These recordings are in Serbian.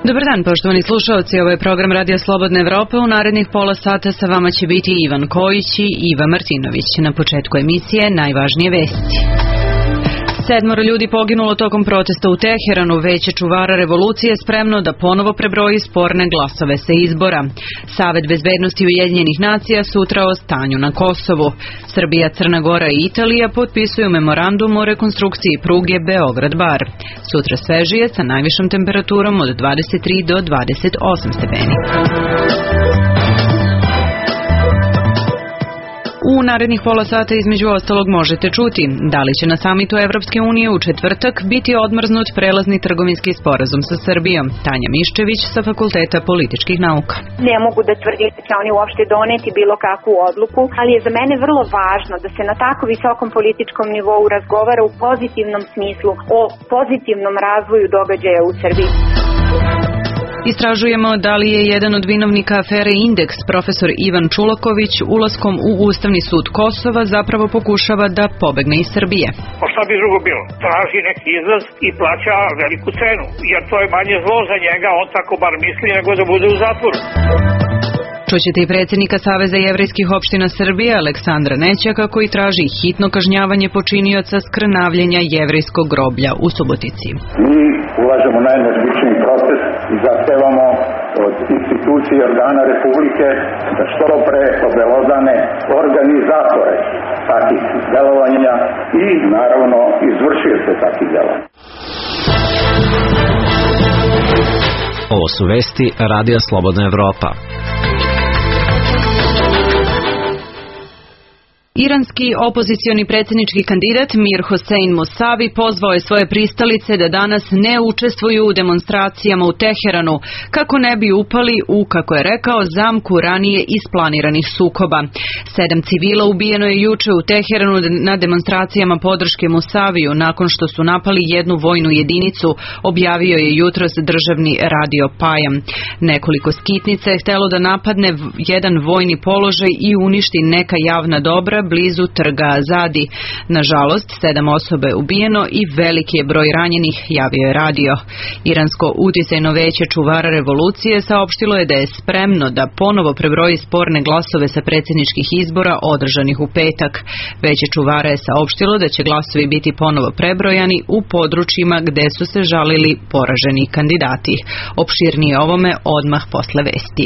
Dobar dan, poštovani slušalci, ovo je program Radija Slobodne Evrope. U narednih pola sata sa vama će biti Ivan Kojić i Iva Martinović. Na početku emisije najvažnije vesti. 7 ljudi poginulo tokom protesta u Teheranu. Veće čuvara revolucije spremno da ponovo prebroji sporne glasove sa izbora. Savet bezbednosti Ujedinjenih nacija sutra o stanju na Kosovu. Srbija, Crna Gora i Italija potpisuju memorandum o rekonstrukciji pruge Beograd-Bar. Sutra svežije sa najvišom temperaturom od 23 do 28 stepeni. U narednih pola sata između ostalog možete čuti da li će na samitu Evropske unije u četvrtak biti odmrznut prelazni trgovinski sporazum sa Srbijom. Tanja Miščević sa Fakulteta političkih nauka. Ne mogu da tvrdim da će oni uopšte doneti bilo kakvu odluku, ali je za mene vrlo važno da se na tako visokom političkom nivou razgovara u pozitivnom smislu o pozitivnom razvoju događaja u Srbiji. Istražujemo da li je jedan od vinovnika afere Indeks, profesor Ivan Čulaković, ulaskom u Ustavni sud Kosova zapravo pokušava da pobegne iz Srbije. Pa šta bi drugo bilo? Traži neki izlaz i plaća veliku cenu, jer to je manje zlo za njega, on tako bar misli, nego da bude u zatvoru. Čućete i predsjednika Saveza jevrejskih opština Srbije, Aleksandra Nećaka, koji traži hitno kažnjavanje počinioca skrnavljenja jevrejskog groblja u Subotici. Mi ulažemo najenergičniji protest i zahtevamo od institucije i organa Republike da što pre obelodane organizatore takih delovanja i naravno izvršioce takih delovanja. Ovo su vesti Radija Slobodna Evropa. Iranski opozicioni predsjednički kandidat Mir Hossein Mousavi pozvao je svoje pristalice da danas ne učestvuju u demonstracijama u Teheranu, kako ne bi upali u, kako je rekao, zamku ranije isplaniranih sukoba. 7 civila ubijeno je juče u Teheranu na demonstracijama podrške Mousaviju nakon što su napali jednu vojnu jedinicu, objavio je jutros državni radio Pajam. Nekoliko skitnica je htjelo da napadne jedan vojni položaj i uništi neka javna dobra blizu trga Azadi. Nažalost, 7 osoba je ubijeno i veliki je broj ranjenih, javio je radio. Iransko uticajno veće čuvara revolucije saopštilo je da je spremno da ponovo prebroji sporne glasove sa predsjedničkih izbora održanih u petak. Veće čuvara je saopštilo da će glasovi biti ponovo prebrojani u područjima gde su se žalili poraženi kandidati. Opširnije ovome odmah posle vesti.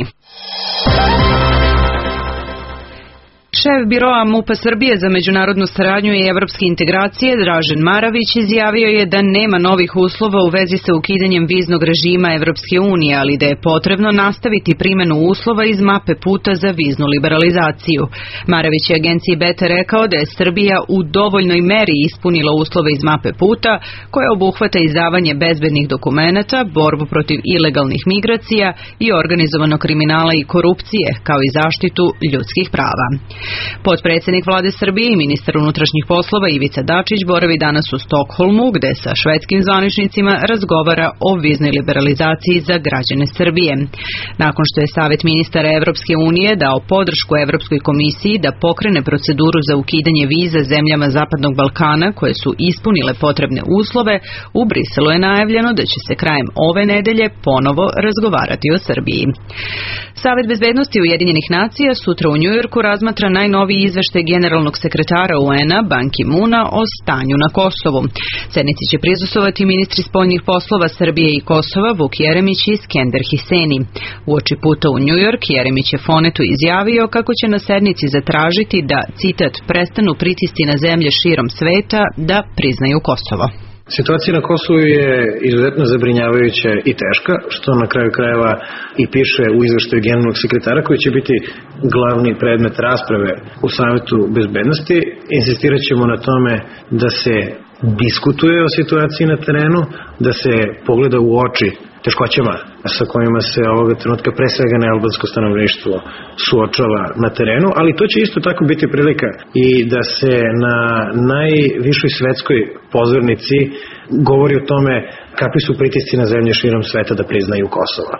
Šef biroa MUP-a Srbije za međunarodnu saradnju i evropske integracije Dražen Maravić izjavio je da nema novih uslova u vezi sa ukidanjem viznog režima Evropske unije, ali da je potrebno nastaviti primjenu uslova iz mape puta za viznu liberalizaciju. Maravić je agenciji Beta rekao da je Srbija u dovoljnoj meri ispunila uslove iz mape puta, koje obuhvata izdavanje bezbednih dokumenata, borbu protiv ilegalnih migracija i organizovanog kriminala i korupcije, kao i zaštitu ljudskih prava. Potpredsjednik vlade Srbije i ministar unutrašnjih poslova Ivica Dačić boravi danas u Stokholmu, gde sa švedskim zvaničnicima razgovara o viznoj liberalizaciji za građane Srbije. Nakon što je Savet ministara Evropske unije dao podršku Evropskoj komisiji da pokrene proceduru za ukidanje viza zemljama Zapadnog Balkana koje su ispunile potrebne uslove, u Briselu je najavljeno da će se krajem ove nedelje ponovo razgovarati o Srbiji. Savet bezbednosti Ujedinjenih nacija sutra u Njujorku razmatra najnoviji izveštaj generalnog sekretara UN-a Ban Ki-moona o stanju na Kosovu. Sednici će prisustvovati ministri spoljnih poslova Srbije i Kosova Vuk Jeremić i Skender Hiseni. Uoči puta u Njujork Jeremić je Fonetu izjavio kako će na sednici zatražiti da, citat, prestanu pritisci na zemlje širom sveta da priznaju Kosovo. Situacija na Kosovu je izuzetno zabrinjavajuća i teška, što na kraju krajeva i piše u izveštaju generalnog sekretara, koji će biti glavni predmet rasprave u Savetu bezbednosti. Insistirat ćemo na tome da se diskutuje o situaciji na terenu, da se pogleda u oči teškoćama sa kojima se ovoga trenutka pre svega nealbansko stanovništvo suočava na terenu, ali to će isto tako biti prilika i da se na najvišoj svetskoj pozornici govori o tome kakvi su pritisci na zemlje širom sveta da priznaju Kosovo.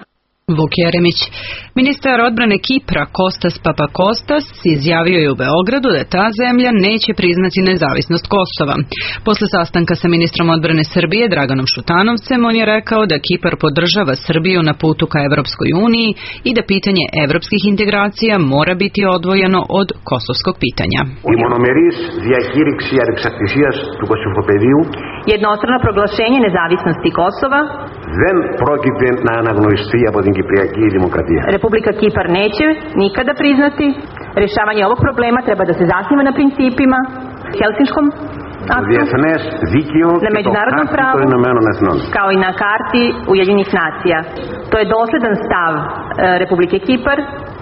Vuk Jeremić. Ministar odbrane Kipra Kostas Papakostas izjavio je u Beogradu da ta zemlja neće priznati nezavisnost Kosova. Posle sastanka sa ministrom odbrane Srbije Draganom Šutanovcem on je rekao da Kipar podržava Srbiju na putu ka Evropskoj uniji i da pitanje evropskih integracija mora biti odvojeno od kosovskog pitanja. Jednostrano proglašenje nezavisnosti Kosova Republika Kipar neće nikada priznati. Rešavanje ovog problema treba da se zasniva na principima Helsinškom aktu, na međunarodnom pravu, kao i na karti Ujedinjenih nacija. To je dosledan stav Republike Kipar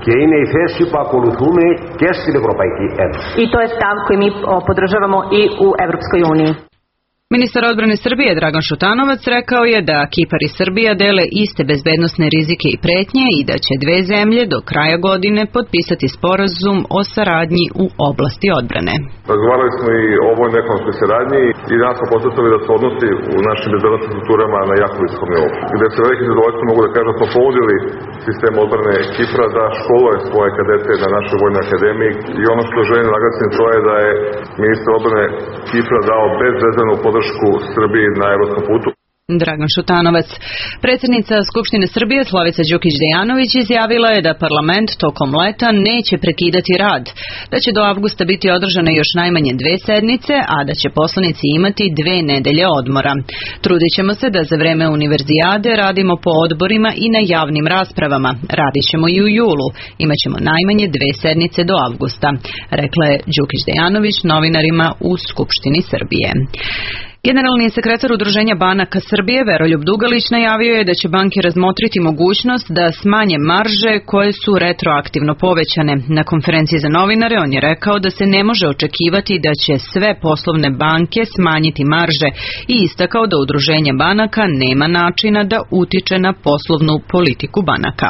i to je stav koji mi podržavamo i u Evropskoj uniji. Ministar odbrane Srbije Dragan Šutanovac rekao je da Kipar i Srbija dele iste bezbednosne rizike i pretnje i da će dve zemlje do kraja godine potpisati sporazum o saradnji u oblasti odbrane. Razgovarali smo i o vojnoj ekonomskoj saradnji i danas smo podcrtali da se odnosi u našim bezbednosnim strukturama na jako visokom nivou. Gde se veliki zadovoljstvo mogu da kažem da smo ponudili sistem odbrane Kipra da školuje svoje kadete na našoj vojnoj akademiji i ono što želim naglasiti to je da je ministar odbrane Kipra dao bezrezervnu podršku Srbiji na evropskom putu. Dragan Šutanovac. Predsjednica Skupštine Srbije Slavica Đukić-Dejanović izjavila je da parlament tokom leta neće prekidati rad, da će do avgusta biti održane još najmanje 2 sednice, a da će poslanici imati 2 nedelje odmora. Trudit ćemo se da za vreme univerzijade radimo po odborima i na javnim raspravama. Radit ćemo i u julu. Imaćemo najmanje 2 sednice do avgusta, rekla je Đukić-Dejanović novinarima u Skupštini Srbije. Generalni sekretar Udruženja banaka Srbije Veroljub Dugalić najavio je da će banke razmotriti mogućnost da smanje marže koje su retroaktivno povećane. Na konferenciji za novinare on je rekao da se ne može očekivati da će sve poslovne banke smanjiti marže i istakao da Udruženje banaka nema načina da utiče na poslovnu politiku banaka.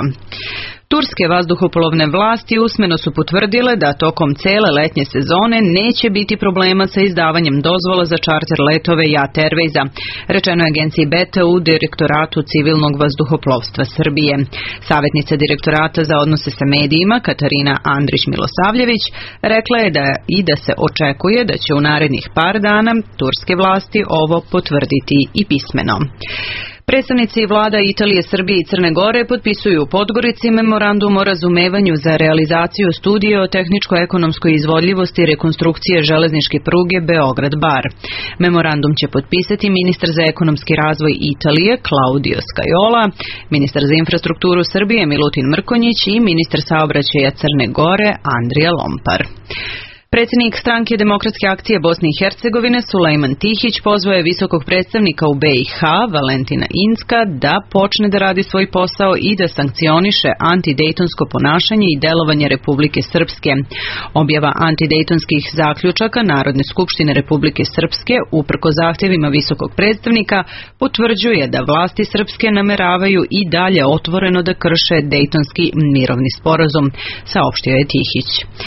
Turske vazduhoplovne vlasti usmeno su potvrdile da tokom cele letnje sezone neće biti problema sa izdavanjem dozvola za čarter letove JAT Airwaysa, rečeno je agenciji BETA u Direktoratu civilnog vazduhoplovstva Srbije. Savjetnica Direktorata za odnose sa medijima Katarina Andrić-Milosavljević rekla je da se očekuje da će u narednih par dana turske vlasti ovo potvrditi i pismeno. Predstavnici vlada Italije, Srbije i Crne Gore potpisuju u Podgorici memorandum o razumevanju za realizaciju studije o tehničko-ekonomskoj izvodljivosti i rekonstrukcije železničke pruge Beograd-Bar. Memorandum će potpisati ministar za ekonomski razvoj Italije Claudio Scajola, ministar za infrastrukturu Srbije Milutin Mrkonjić i ministar saobraćaja Crne Gore Andrija Lompar. Predsjednik stranke Demokratske akcije Bosne i Hercegovine Sulejman Tihić pozvao je visokog predstavnika u BiH Valentina Incka da počne da radi svoj posao i da sankcioniše antidejtonsko ponašanje i delovanje Republike Srpske. Objava antidejtonskih zaključaka Narodne skupštine Republike Srpske uprko zahtjevima visokog predstavnika potvrđuje da vlasti Srpske nameravaju i dalje otvoreno da krše Dejtonski mirovni sporazum, saopštio je Tihić.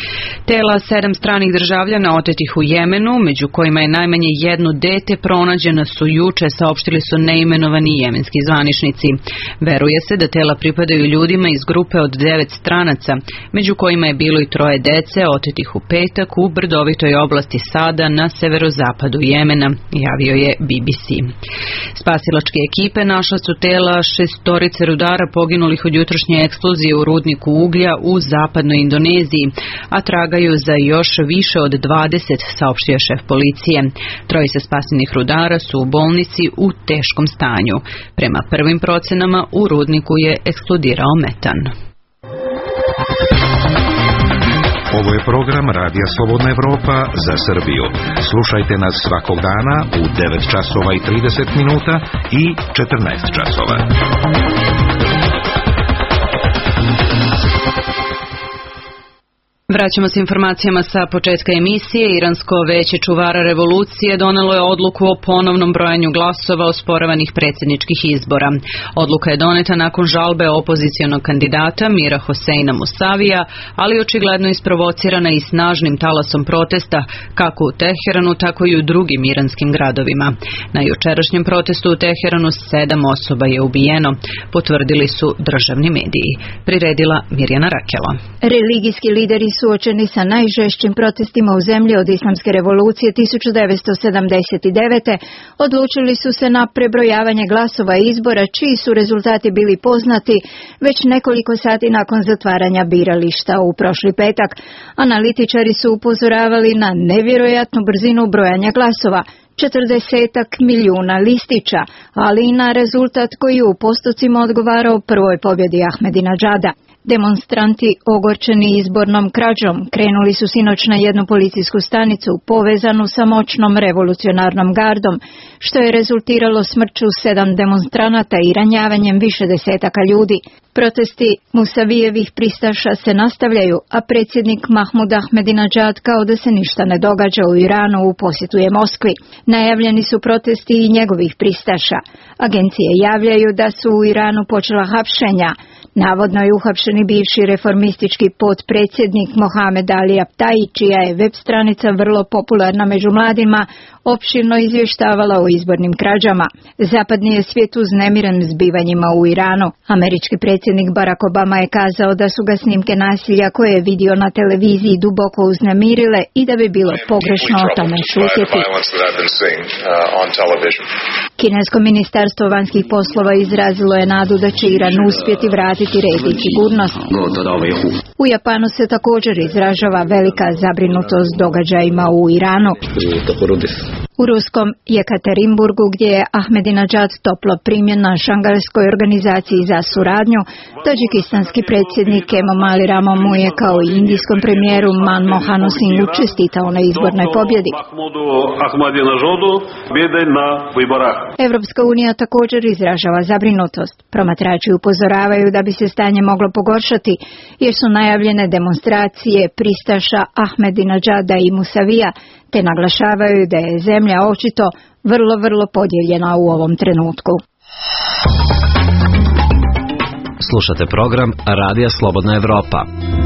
Tela 7 stranih državljana otetih u Jemenu, među kojima je najmanje jedno dete, pronađena su juče, saopštili su neimenovani jemenski zvaničnici. Veruje se da tela pripadaju ljudima iz grupe od 9 stranaca, među kojima je bilo i 3 dece otetih u petak u brdovitoj oblasti Sada na severozapadu Jemena, javio je BBC. Spasilačke ekipe našla su tela 6 rudara poginulih od jutrošnje eksplozije u rudniku uglja u zapadnoj Indoneziji, a tragaju za još više od 20, saopštio šef policije. 3 spasenih rudara su u bolnici u teškom stanju. Prema prvim procenama u rudniku je eksplodirao metan. Ovo je program Radija Slobodna Evropa za Srbiju. Slušajte nas svakog dana u 9 časova i 30 minuta i 14 časova. Vraćamo se informacijama sa početka emisije. Iransko veće čuvara revolucije donelo je odluku o ponovnom brojanju glasova osporavanih predsjedničkih izbora. Odluka je doneta nakon žalbe opozicionog kandidata Mira Hoseina Musavija, ali očigledno isprovocirana i snažnim talasom protesta kako u Teheranu, tako i u drugim iranskim gradovima. Na jučerašnjem protestu u Teheranu 7 osoba je ubijeno, potvrdili su državni mediji. Priredila Mirjana Rakela. Religijski lideri suočeni sa najžešćim protestima u zemlji od islamske revolucije 1979. odlučili su se na prebrojavanje glasova izbora, čiji su rezultati bili poznati već nekoliko sati nakon zatvaranja birališta u prošli petak. Analitičari su upozoravali na nevjerojatnu brzinu brojanja glasova, 40 milijuna listića, ali i na rezultat koji u postocima odgovarao prvoj pobjedi Ahmedinedžada. Demonstranti ogorčeni izbornom krađom krenuli su sinoć na jednu policijsku stanicu povezanu sa moćnom revolucionarnom gardom, što je rezultiralo smrću 7 demonstranata i ranjavanjem više desetaka ljudi. Protesti Musavijevih pristaša se nastavljaju, a predsjednik Mahmud Ahmedinedžad kao da se ništa ne događa u Iranu u posjetu je Moskvi. Najavljeni su protesti i njegovih pristaša. Agencije javljaju da su u Iranu počela hapšenja. Navodno je uhapšeni bivši reformistički potpredsjednik Mohamed Ali Abtaji, čija je web stranica vrlo popularna među mladima, opširno izvještavala o izbornim krađama. Zapadni je svijet uznemiren zbivanjima u Iranu. Američki predsjednik Barack Obama je kazao da su ga snimke nasilja koje je vidio na televiziji duboko uznemirile i da bi bilo pogrešno o tome šutjeti. Kinesko ministarstvo vanjskih poslova izrazilo je nadu da će Iran uspjeti vratiti red i sigurnost. U Japanu se također izražava velika zabrinutost događajima u Iranu. U ruskom Jekaterinburgu, gdje je Ahmedinedžad toplo primjen na Šangajskoj organizaciji za suradnju, tadžikistanski predsjednik Emomali Rahmon mu je kao i indijskom premijeru Manmohanu Singhu čestitao na izbornoj pobjedi. Evropska unija također izražava zabrinutost. Promatrači upozoravaju da bi se stanje moglo pogoršati, jer su najavljene demonstracije pristaša Ahmedinedžada i Musavija, te naglašavaju da je zemlja očito vrlo podijeljena u ovom trenutku. Slušate program Radija Slobodna Evropa.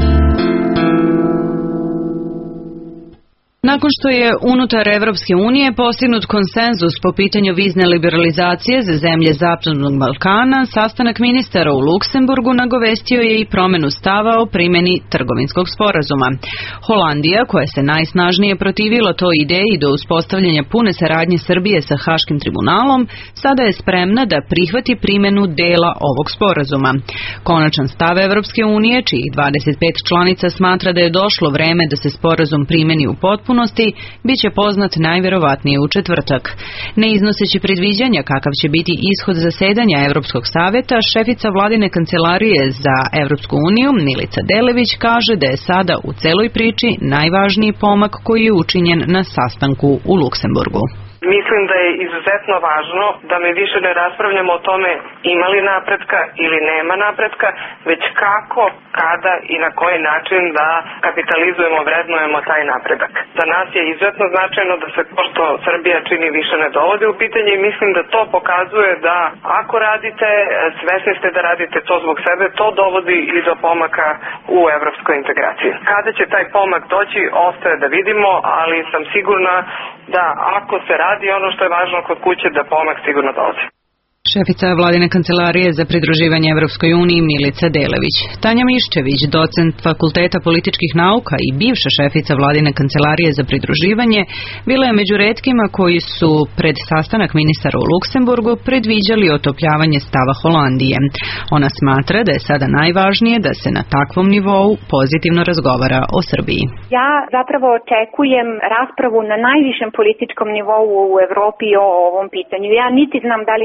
Nakon što je unutar Evropske unije postignut konsenzus po pitanju vizne liberalizacije za zemlje Zapadnog Balkana, sastanak ministara u Luksemburgu nagovestio je i promjenu stava o primjeni trgovinskog sporazuma. Holandija, koja se najsnažnije protivila toj ideji do uspostavljanja pune saradnje Srbije sa Haškim tribunalom, sada je spremna da prihvati primjenu dela ovog sporazuma. Konačan stav Evropske unije, čiji 25 članica smatra da je došlo vreme da se sporazum primjeni u potpunosti, bit će poznat najvjerovatnije u četvrtak. Ne iznoseći predviđanja kakav će biti ishod zasedanja Europskog savjeta, šefica vladine kancelarije za Europsku uniju Milica Delević kaže da je sada u celoj priči najvažniji pomak koji je učinjen na sastanku u Luksemburgu. Mislim da je izuzetno važno da mi više ne raspravljamo o tome ima li napretka ili nema napretka, već kako, kada i na koji način da kapitalizujemo, vrednujemo taj napredak. Za nas je izuzetno značajno da se to što Srbija čini više ne dovodi u pitanje i mislim da to pokazuje da ako radite, svesni ste da radite to zbog sebe, to dovodi i do pomaka u evropskoj integraciji. Kada će taj pomak doći, ostaje da vidimo, ali sam sigurna da ako se radi ono što je važno kod kuće, da pomak sigurno dolazi. Šefica vladine kancelarije za pridruživanje Evropskoj uniji Milica Delević. Tanja Miščević, docent Fakulteta političkih nauka i bivša šefica vladine kancelarije za pridruživanje, bila je među retkima koji su pred sastanak ministara u Luksemburgu predviđali otopljavanje stava Holandije. Ona smatra da je sada najvažnije da se na takvom nivou pozitivno razgovara o Srbiji. Ja zapravo očekujem raspravu na najvišem političkom nivou u Evropi o ovom pitanju. Ja niti znam da li će oni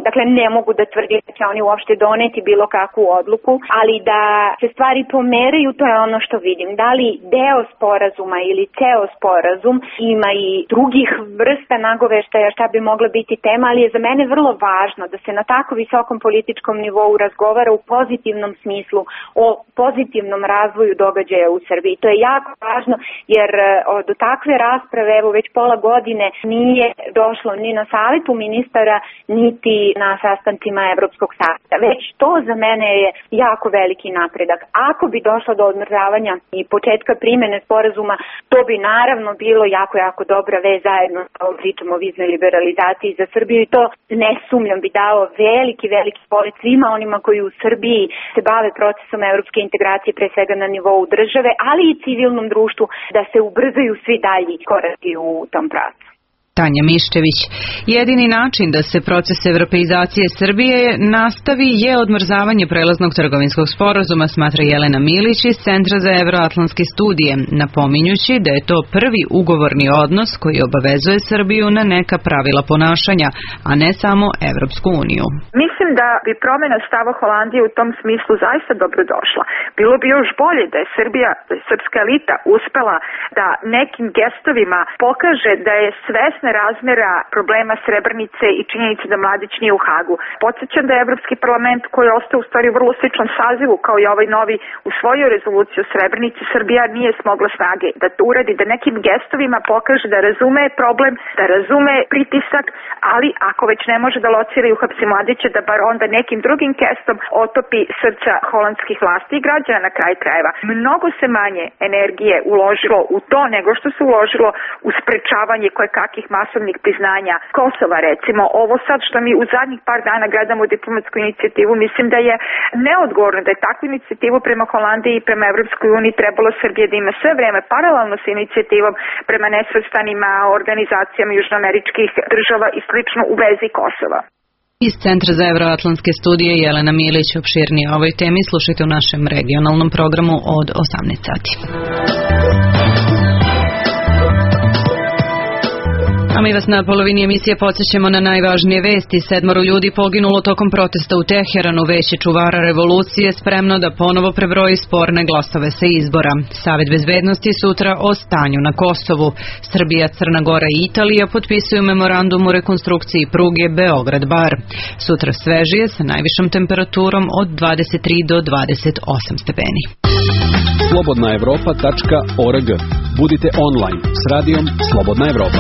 Dakle, ne mogu da tvrdim da će oni uopšte doneti bilo kakvu odluku, ali da se stvari pomeraju, to je ono što vidim. Da li deo sporazuma ili ceo sporazum ima i drugih vrsta nagoveštaja šta bi mogla biti tema, ali je za mene vrlo važno da se na tako visokom političkom nivou razgovara u pozitivnom smislu o pozitivnom razvoju događaja u Srbiji. To je jako važno jer do takve rasprave evo već pola godine nije došlo ni na savetu ministara niti na sastancima Evropskog saveta. Već to za mene je jako veliki napredak. Ako bi došlo do odmrzavanja i početka primene sporazuma, to bi naravno bilo jako dobra vez zajedno sa ovom pričom o viznoj liberalizaciji za Srbiju i to ne sumnjam bi dao veliki polet svima onima koji u Srbiji se bave procesom evropske integracije pre svega na nivou države, ali i civilnom društvu da se ubrzaju svi dalji koraci u tom pravcu. Tanja Miščević. Jedini način da se proces evropeizacije Srbije nastavi je odmrzavanje prelaznog trgovinskog sporazuma, smatra Jelena Milić iz Centra za evroatlantske studije, napominjući da je to prvi ugovorni odnos koji obavezuje Srbiju na neka pravila ponašanja, a ne samo Evropsku uniju. Mislim da bi promjena stava Holandije u tom smislu zaista dobro došla. Bilo bi još bolje da je Srbija, srpska elita uspela da nekim gestovima pokaže da je svesna razmjera problema Srebrenice i činjenice da Mladić nije u Hagu. Podsjećam da je Evropski parlament koji je ostao u stvari vrlo sličan sazivu kao i ovaj novi usvojio rezoluciju o Srebrenici, Srbija nije smogla snage da to uradi, da nekim gestovima pokaže da razume problem, da razume pritisak, ali ako već ne može da locira i uhapsi Mladića, da bar onda nekim drugim gestom otopi srca holandskih vlasti i građana na kraj krajeva. Mnogo se manje energije uložilo u to nego što se uložilo u sprečavanje kojekakvih masovnih priznanja Kosova, recimo. Ovo sad što mi u zadnjih par dana gledamo diplomatsku inicijativu, mislim da je neodgovorno da je takvu inicijativu prema Holandiji i prema Evropskoj uniji trebalo Srbije da ima sve vreme paralelno sa inicijativom prema nesvrstanima organizacijama južnoameričkih država i slično u vezi Kosova. Iz Centra za evroatlantske studije Jelena Milić. Opširnije o ovoj temi slušajte u našem regionalnom programu od 18 sati. A mi vas na polovini emisije podsjećamo na najvažnije vesti. 7 ljudi poginulo tokom protesta u Teheranu. Veće čuvara revolucije spremno da ponovo prebroji sporne glasove sa izbora. Savet bezbednosti sutra o stanju na Kosovu. Srbija, Crna Gora i Italija potpisuju memorandum o rekonstrukciji pruge Beograd-Bar. Sutra svežije sa najvišom temperaturom od 23 do 28 stepeni. slobodnaevropa.org. Budite online s radijom Slobodna Evropa.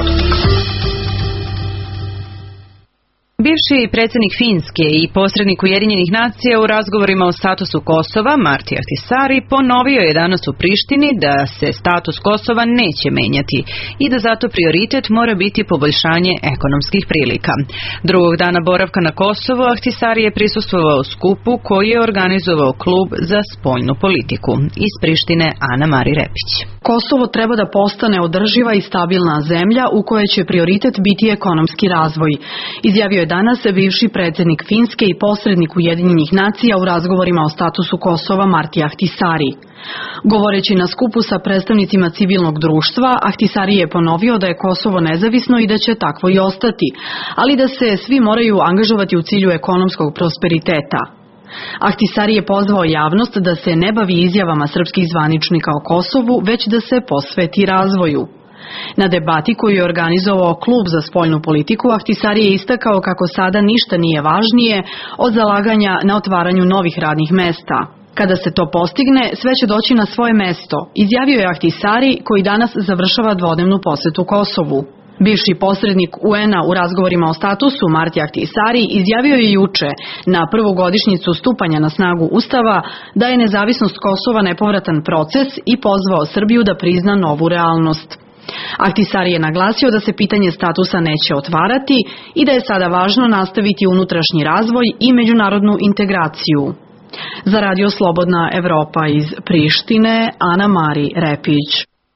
Bivši predsjednik Finske i posrednik Ujedinjenih nacija u razgovorima o statusu Kosova, Marti Ahtisaari, ponovio je danas u Prištini da se status Kosova neće menjati i da zato prioritet mora biti poboljšanje ekonomskih prilika. Drugog dana boravka na Kosovu, Ahtisaari je prisustvovao skupu koji je organizovao klub za spoljnu politiku. Iz Prištine Ana Mari Repić. Kosovo treba da postane održiva i stabilna zemlja u kojoj će prioritet biti ekonomski razvoj, izjavio je danas bivši predsjednik Finske i posrednik Ujedinjenih nacija u razgovorima o statusu Kosova Marti Ahtisaari. Govoreći na skupu sa predstavnicima civilnog društva, Ahtisaari je ponovio da je Kosovo nezavisno i da će takvo i ostati, ali da se svi moraju angažovati u cilju ekonomskog prosperiteta. Ahtisaari je pozvao javnost da se ne bavi izjavama srpskih zvaničnika o Kosovu, već da se posveti razvoju. Na debati koju je organizovao klub za spoljnu politiku, Ahtisaari je istakao kako sada ništa nije važnije od zalaganja na otvaranju novih radnih mesta. Kada se to postigne, sve će doći na svoje mesto, izjavio je Ahtisaari koji danas završava dvodnevnu posetu Kosovu. Bivši posrednik UN-a u razgovorima o statusu Marti Ahtisaari izjavio je juče na prvu godišnjicu stupanja na snagu Ustava da je nezavisnost Kosova nepovratan proces i pozvao Srbiju da prizna novu realnost. Ahtisaari je naglasio da se pitanje statusa neće otvarati i da je sada važno nastaviti unutrašnji razvoj i međunarodnu integraciju. Za Radio Slobodna Evropa iz Prištine, Ana Mari Repić.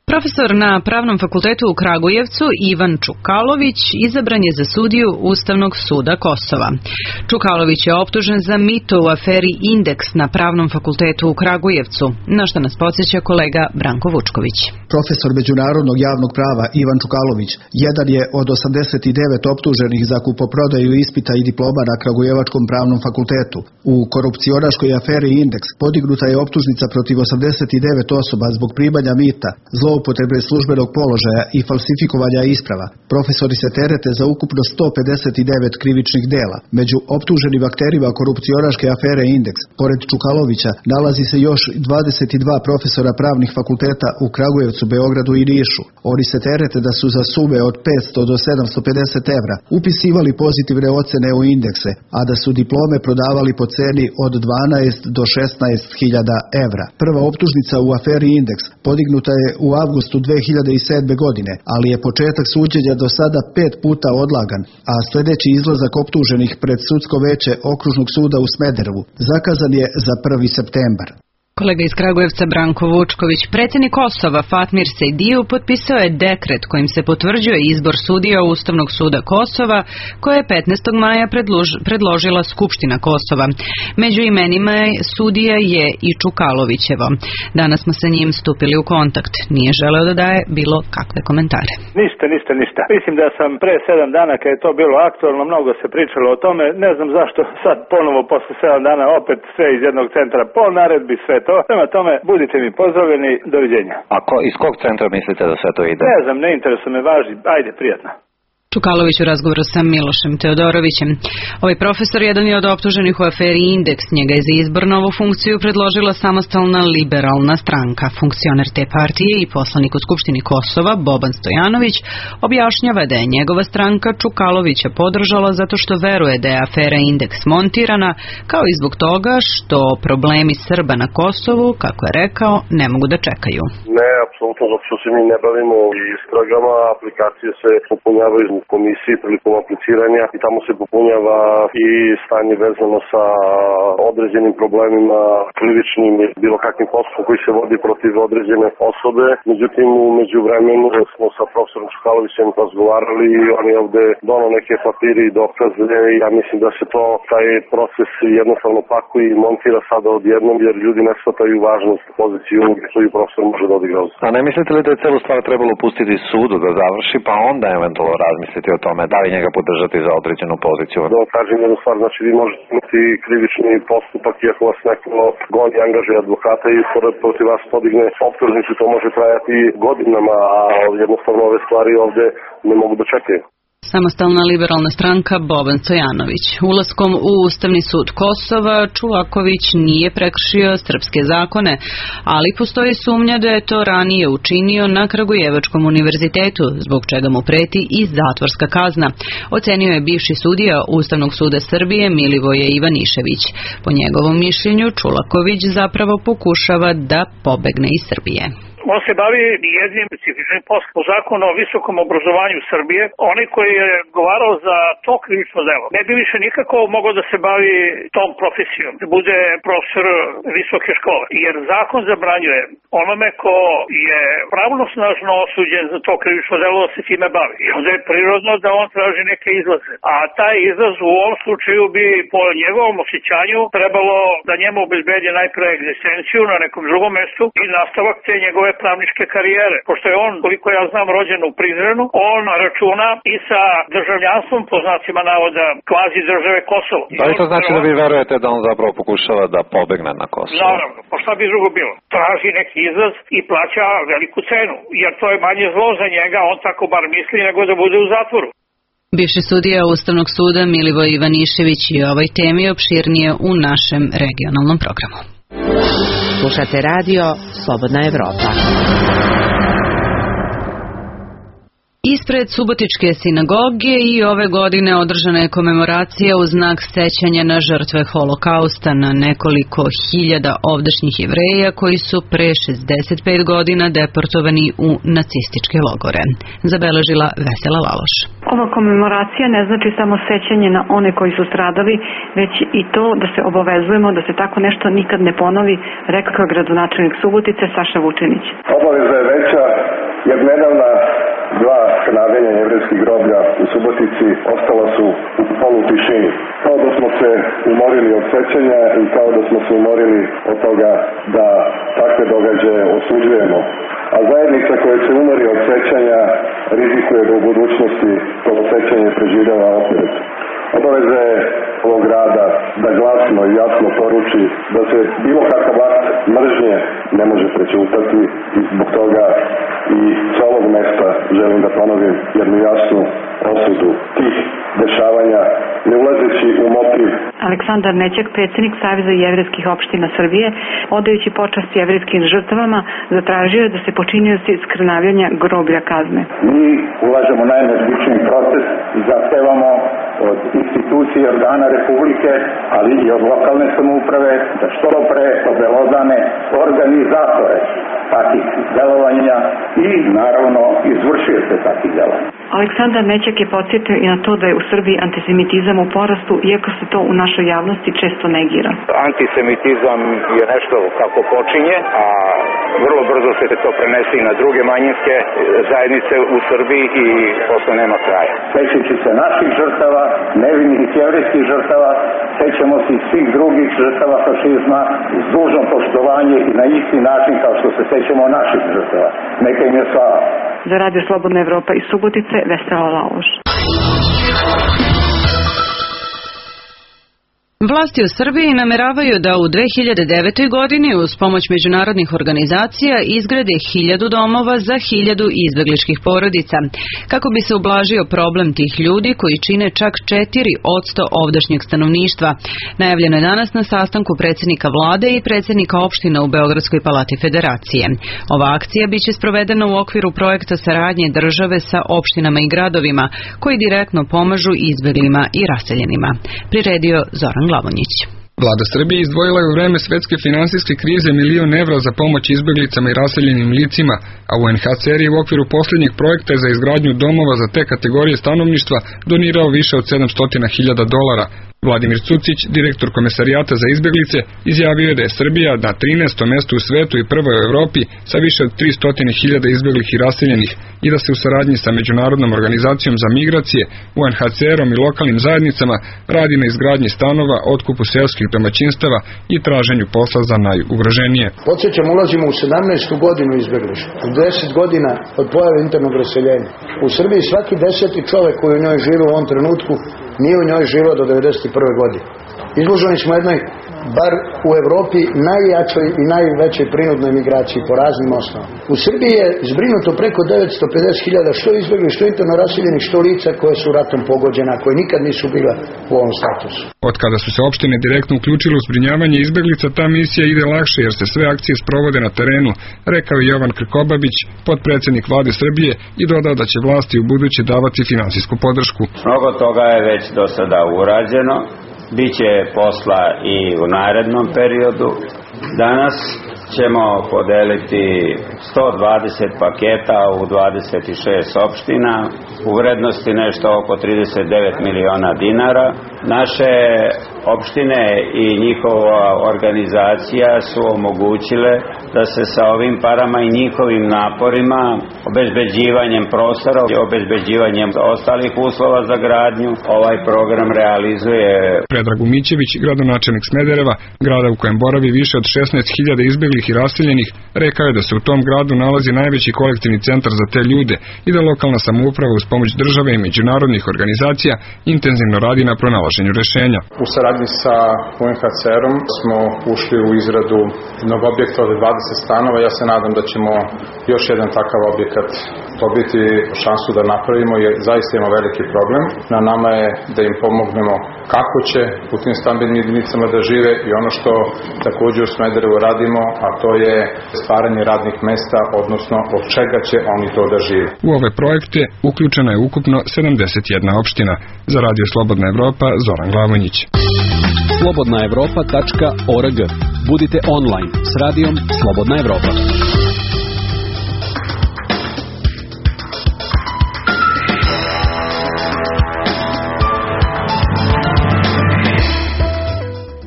Profesor na Pravnom fakultetu u Kragujevcu Ivan Čukalović izabran je za sudiju Ustavnog suda Kosova. Čukalović je optužen za mito u aferi Indeks na Pravnom fakultetu u Kragujevcu, na što nas podsjeća kolega Branko Vučković. Profesor međunarodnog javnog prava Ivan Čukalović jedan je od 89 optuženih za kupoprodaju ispita i diploma na Kragujevačkom pravnom fakultetu. U korupcionaškoj aferi Indeks podignuta je optužnica protiv 89 osoba zbog primanja mita, zloupotrebe službenog položaja i falsifikovanja isprava. Profesori se terete za ukupno 159 krivičnih dela. Među optuženim akterima korupcionaške afere Indeks, pored Čukalovića, nalazi se još 22 profesora pravnih fakulteta u Kragujevcu, Beogradu i Nišu. Oni se terete da su za sume od 500 do 750 evra upisivali pozitivne ocene u indekse, a da su diplome prodavali po ceni od 12 do 16.000 evra. Prva optužnica u aferi Indeks podignuta je u avgustu 2007. godine, ali je početak suđenja do sada 5 puta odlagan, a sljedeći izlazak optuženih pred sudsko veće Okružnog suda u Smederevu zakazan je za 1. septembar. Kolega iz Kragujevca Branko Vučković, predsjednik Kosova Fatmir Sejdiju potpisao je dekret kojim se potvrđuje izbor sudija Ustavnog suda Kosova, koje je 15. maja predložila Skupština Kosova. Među imenima sudija je i Čukalovićevo. Danas smo sa njim stupili u kontakt. Nije želeo da daje bilo kakve komentare. Ništa. Mislim da sam pre 7 dana kad je to bilo aktualno, mnogo se pričalo o tome. Ne znam zašto sad ponovo posle 7 dana opet sve iz jednog centra po naredbi sve to. Prema tome, budite mi pozdravljeni, doviđenja. A iz kog centra mislite da sve to ide? Ne znam, ne interesuje me, važi, ajde, prijatno. Čukalović u razgovoru sa Milošem Teodorovićem. Ovaj profesor jedan je od optuženih u aferi Indeks. Njega je za izbor na ovu funkciju predložila Samostalna liberalna stranka. Funkcioner te partije i poslanik u Skupštini Kosova Boban Stojanović objašnjava da je njegova stranka Čukalovića podržala zato što veruje da je afera Indeks montirana, kao i zbog toga što problemi Srba na Kosovu, kako je rekao, ne mogu da čekaju. Ne, apsolutno, zato što se mi ne bavimo istragama, aplikacije se popunjavaju u komisiji prilikom apliciranja i tamo se popunjava i stanje vezano sa određenim problemima, krivičnim ili bilo kakvim postupom koji se vodi protiv određene osobe. Međutim, u međuvremenu smo sa profesorom Čukalovićem razgovarali i on je ovde donao neke papire i dokaze i ja mislim da se taj proces jednostavno pakuje i montira sada odjednom jer ljudi ne shvataju važnost poziciju koju profesor može da odigra. A ne mislite li da je celu stvar trebalo pustiti sudu da završi pa onda eventualno razmisliti o tome da li njega podržati za određenu poziciju? Da kažem jednu stvar, znači vi možete imati krivični postupak i ako vas neko goni, angažuje advokata i protiv vas podigne optužnicu, to može trajati godinama, a jednostavno ove stvari ovde ne mogu da čekaju. Samostalna liberalna stranka Boban Stojanović. Ulaskom u Ustavni sud Kosova Čulaković nije prekršio srpske zakone, ali postoji sumnja da je to ranije učinio na Kragujevačkom univerzitetu, zbog čega mu preti i zatvorska kazna, ocenio je bivši sudija Ustavnog suda Srbije Milivoje Ivanišević. Po njegovom mišljenju Čulaković zapravo pokušava da pobegne iz Srbije. On se bavi jednim specifičnim poslom. Po zakonu o visokom obrazovanju Srbije, onaj koji je odgovarao za to krivično delo, ne bi više nikako mogao da se bavi tom profesijom, da bude profesor visoke škole. Jer zakon zabranjuje onome ko je pravnosnažno osuđen za to krivično delo da se time bavi. I onda je prirodno da on traži neke izlaze. A taj izlaz u ovom slučaju bi po njegovom osjećanju trebalo da njemu obezbedi najpre egzistenciju na nekom drugom mestu i nastavak te njegove pravničke karijere. Pošto je on, koliko ja znam, rođen u Prizrenu, on računa i sa državljanstvom, po znacima navoda, kvazi države Kosovo. Da li to znači da vi verujete da on zapravo pokušava da pobegne na Kosovo? Naravno, pa šta bi drugo bilo? Traži neki izlaz i plaća veliku cenu, jer to je manje zlo za njega, on tako bar misli, nego da bude u zatvoru. Bivši sudija Ustavnog suda Milivoj Ivanišević i o ovoj temi opširnije u našem regionalnom programu. Slušate radio Slobodna Evropa. Ispred Subotičke sinagoge i ove godine održana je komemoracija u znak sećanja na žrtve holokausta na nekoliko hiljada ovdašnjih Jevreja koji su pre 65 godina deportovani u nacističke logore. Zabeležila Vesela Laloš. Ova komemoracija ne znači samo sećanje na one koji su stradali, već i to da se obavezujemo da se tako nešto nikad ne ponovi, rekao gradonačelnik Subotice Saša Vučinić. Obaveza je veća jer nedavna dva skrnavljenja jevrejskih groblja u Subotici ostala su u polutišini. Kao da smo se umorili od sećanja i kao da smo se umorili od toga da takve događaje osuđujemo. A zajednica koja se umori od sećanja rizikuje da u budućnosti to sećanje preživljava opet. Obaveza je ovog grada da glasno i jasno poruči da se bilo kakav akt mržnje ne može prećutati i zbog toga i sa ovog mesta želim da ponovim jednu jasnu osudu tih dešavanja, ne ulazeći u motiv. Aleksandar Nećak, predsjednik Saveza jevrejskih opština Srbije, odajući počast jevrejskim žrtvama, zatražio je da se počinioci skrnavljanja groblja kazne. Mi ulažemo najenergičniji protest i zahtevamo od institucije organa Republike, ali i od lokalne samouprave da što pre obelodane organizatore takih delovanja i naravno izvršioce takih delovanja. Aleksandar Nećak je podsjetio i na to da je u Srbiji antisemitizam u porastu, iako se to u našoj javnosti često negira. Antisemitizam je nešto kako počinje, a vrlo brzo se to prenese i na druge manjinske zajednice u Srbiji i posle nema kraja. Sećajući se naših žrtava, nevinih jevrejskih žrtava, sećamo se i svih drugih žrtava fašizma uz dužno poštovanje i na isti način kao što se sećamo naših žrtava. Neka im je slava. Za Radio Slobodna Evropa iz Subotice, Vesela Laloš. Vlasti u Srbiji nameravaju da u 2009. godini uz pomoć međunarodnih organizacija izgrade 1000 domova za 1000 izbegličkih porodica, kako bi se ublažio problem tih ljudi koji čine čak 4% ovdašnjeg stanovništva. Najavljeno je danas na sastanku predsjednika vlade i predsjednika opština u Beogradskoj palati Federacije. Ova akcija biće sprovedena u okviru projekta saradnje države sa opštinama i gradovima koji direktno pomažu izbeglima i raseljenima. Priredio Zoran Glavonjić. Vlada Srbije izdvojila je u vreme svetske finansijske krize €1 milion za pomoć izbeglicama i raseljenim licima, a UNHCR je u okviru posljednjeg projekta za izgradnju domova za te kategorije stanovništva donirao više od $700.000. Vladimir Cucić, direktor Komesarijata za izbeglice, izjavio je da je Srbija na 13. mestu u svetu i prvoj u Evropi sa više od 300.000 izbeglih i raseljenih i da se u saradnji sa Međunarodnom organizacijom za migracije, UNHCR-om i lokalnim zajednicama radi na izgradnji stanova, otkupu seoskih domaćinstava i traženju posla za najugroženije. Podsjećam, ulazimo u 17. godinu izbeglištva, u 10 godina od pojave internog raseljenja. U Srbiji svaki 10. čovjek koji u njoj živi u ovom trenutku nije u njoj živio do 1991. godine. Izloženi smo jednoj, bar u Evropi, najjačoj i najvećoj prinudnoj migraciji po raznim osnovama. U Srbiji je zbrinuto preko 950.000 što izbjegli, što interno raseljenih, što lica koje su ratom pogođena, koje nikad nisu bila u ovom statusu. Od kada su se opštine direktno uključile u zbrinjavanje izbeglica, ta misija ide lakše jer se sve akcije sprovode na terenu, rekao je Jovan Krkobabić, potpredsjednik Vlade Srbije, i dodao da će vlasti u buduće davati finansijsku podršku. Mnogo toga je već do sada urađeno. Biće posla i u narednom periodu. Danas ćemo podeliti 120 paketa u 26 opština u vrednosti nešto oko 39 miliona dinara. Naše opštine i njihova organizacija su omogućile da se sa ovim parama i njihovim naporima, obezbeđivanjem prostora, obezbeđivanjem ostalih uslova za gradnju, ovaj program realizuje. Predrag Umićević, gradonačelnik Smedereva, grada u kojem boravi više od 16.000 izbeglih i raseljenih, rekao je da se u tom gradu nalazi najveći kolektivni centar za te ljude i da lokalna samouprava uz pomoć države i međunarodnih organizacija intenzivno radi na pronalaženju rešenja. U saradnji sa UNHCR-om smo ušli u izradu jednog objekta od 20 stanova. Ja se nadam da ćemo još jedan takav objekat dobiti šansu da napravimo, jer zaista ima veliki problem. Na nama je da im pomognemo kako će u tim stambenim jedinicama da žive i ono što također u Smederevu radimo, a to je stvaranje radnih mesta, odnosno od čega će oni to da žive. U ove projekte uključena je ukupno 71 opština. Za Radio Slobodna Evropa, Zoran Glavonjić. slobodnaevropa.org. Budite online s radijom Slobodna Evropa.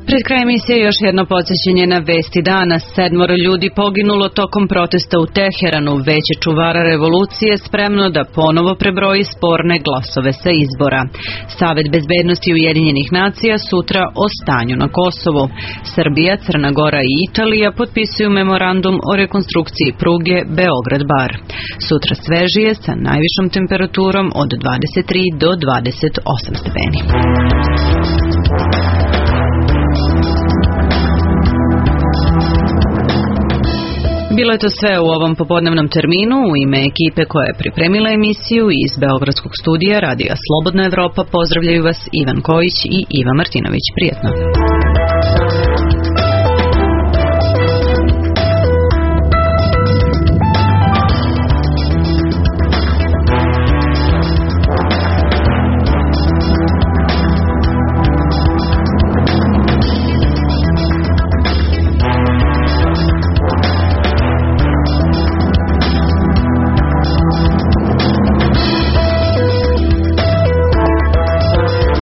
Pred kraj emisije još jedno podsjećanje na vesti dana. 7 ljudi poginulo tokom protesta u Teheranu. Veće čuvara revolucije spremno da ponovo prebroji sporne glasove sa izbora. Savet bezbednosti Ujedinjenih nacija sutra o stanju na Kosovu. Srbija, Crna Gora i Italija potpisuju memorandum o rekonstrukciji pruge Beograd-Bar. Sutra svežije sa najvišom temperaturom od 23 do 28 stepeni. Bilo je to sve u ovom popodnevnom terminu. U ime ekipe koja je pripremila emisiju iz Beogradskog studija Radija Slobodna Evropa pozdravljaju vas Ivan Kojić i Iva Martinović. Prijetno.